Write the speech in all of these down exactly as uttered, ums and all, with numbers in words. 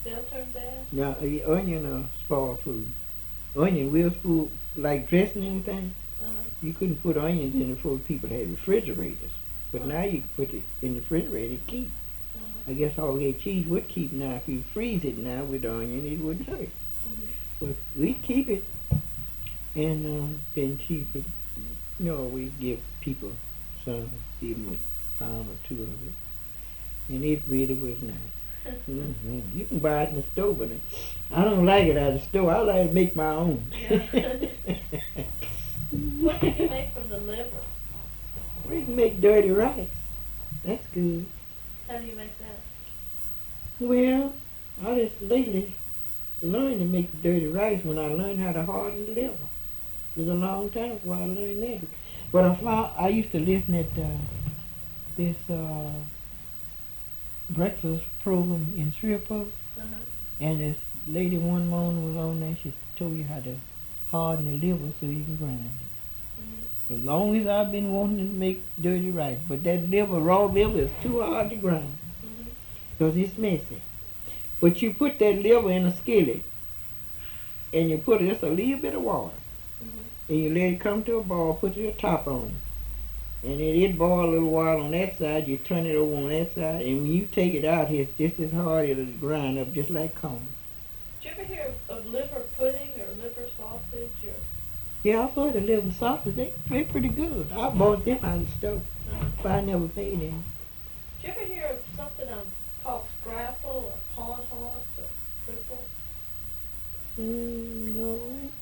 Still turn bad? Now, the onion uh, spoil food. Onion will spoil, like dressing anything. Uh-huh. You couldn't put onions in it before people had refrigerators. But Huh. now you can put it in the refrigerator, it keep. Uh-huh. I guess all that cheese would keep now. If you freeze it now with onion, it wouldn't hurt. Mm-hmm. But we keep it, and um, then cheap it. You know, we give people some, give them a pound or two of it, and it really was nice. hmm You can buy it in the store, but I don't like it out of the store. I like to make my own. Yeah. What can you make from the liver? We can make dirty rice. That's good. How do you make that? Well, I just lately learned to make dirty rice when I learned how to harden the liver. It was a long time before I learned that. But I found I used to listen at uh, this uh, breakfast program in Shreveport, Uh-huh. and this lady one morning was on there. She told you how to harden the liver so you can grind it. Mm-hmm. As long as I've been wanting to make dirty rice, but that liver, raw liver, is too hard to grind Mm-hmm. because it's messy. But you put that liver in a skillet, and you put just a little bit of water, Mm-hmm. and you let it come to a boil, put your top on it. And then it boil a little while on that side, you turn it over on that side, and when you take it out, it's just as hard, it'll grind up just like corn. Did you ever hear of, of liver pudding or liver sausage or? Yeah, I've heard of liver sausage, they, they're pretty good. I bought them out of the store, Uh-huh. but I never paid them. Did you ever hear of something um, called scrapple or pond horse or cripple? Mm, no,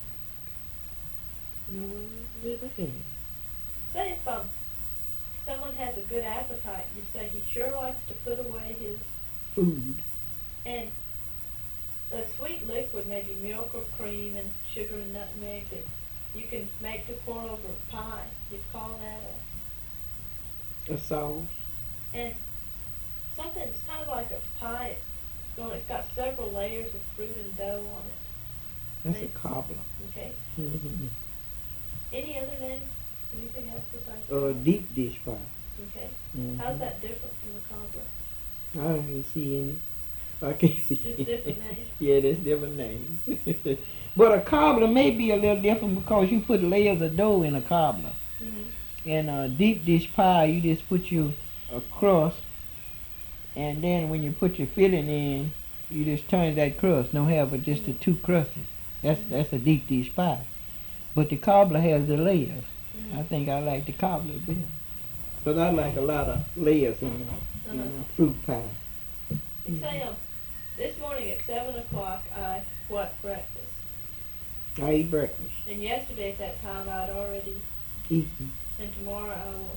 no, never had. Say if um, someone has a good appetite, you say he sure likes to put away his, Food. and a sweet liquid, maybe milk or cream and sugar and nutmeg that you can make to pour over a pie. You'd call that a, A sauce. and something, it's kind of like a pie. It's, going, it's got several layers of fruit and dough on it. That's a Maybe. cobbler. Okay. Mm-hmm. Any other names? Anything else besides Uh, cobbler? deep dish pie. Okay. Mm-hmm. How's that different from a cobbler? I don't even see any. I can't see. Just different names? Yeah, that's different names. But a cobbler may be a little different because you put layers of dough in a cobbler. Mm-hmm. And a deep dish pie, you just put your a crust, and then when you put your filling in, you just turn that crust. Don't have but just the Mm-hmm. two crusts. That's Mhm. that's a deep dish pie. But the cobbler has the layers. Mm-hmm. I think I like the cobbler better. Because I like a lot of layers in my, in Uh-huh. my fruit pie. You say, um, this morning at seven o'clock I what breakfast, I eat breakfast. and yesterday at that time I'd already, Eating. and tomorrow I will.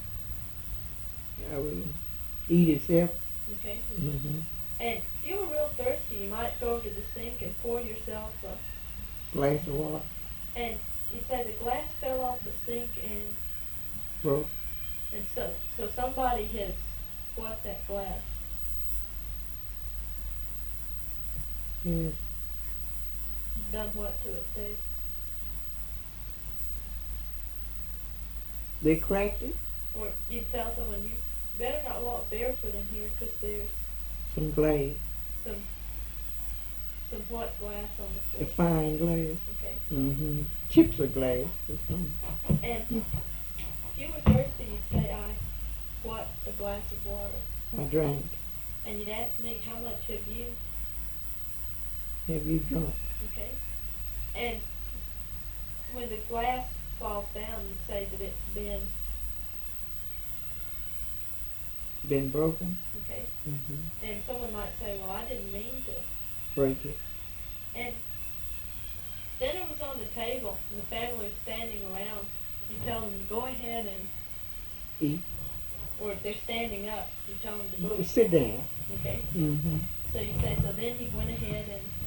I will eat itself. Okay. Mm-hmm. And if you were real thirsty, you might go over to the sink and pour yourself a, Glass of water. and you'd say the glass fell off the sink and Broke. and so so somebody has what that glass. Yes. Done what to it, Dave? They cracked it. Or you'd tell someone you better not walk barefoot in here because there's Some glass. some some what glass on the A floor. fine glass. Okay. Mm-hmm. Chips of glass. Or something. And if you were thirsty, you'd say, I what a glass of water. I drank. And you'd ask me, how much have you? Have you drunk? Okay. And when the glass falls down, you'd say that it's been, Been broken? okay. Mm-hmm. And someone might say, well, I didn't mean to. Break it. And dinner was on the table, and the family was standing around. You tell them to go ahead and, Eat. or if they're standing up, you tell them to go. Sit down. Okay. Mm-hmm. So you say, so then he went ahead and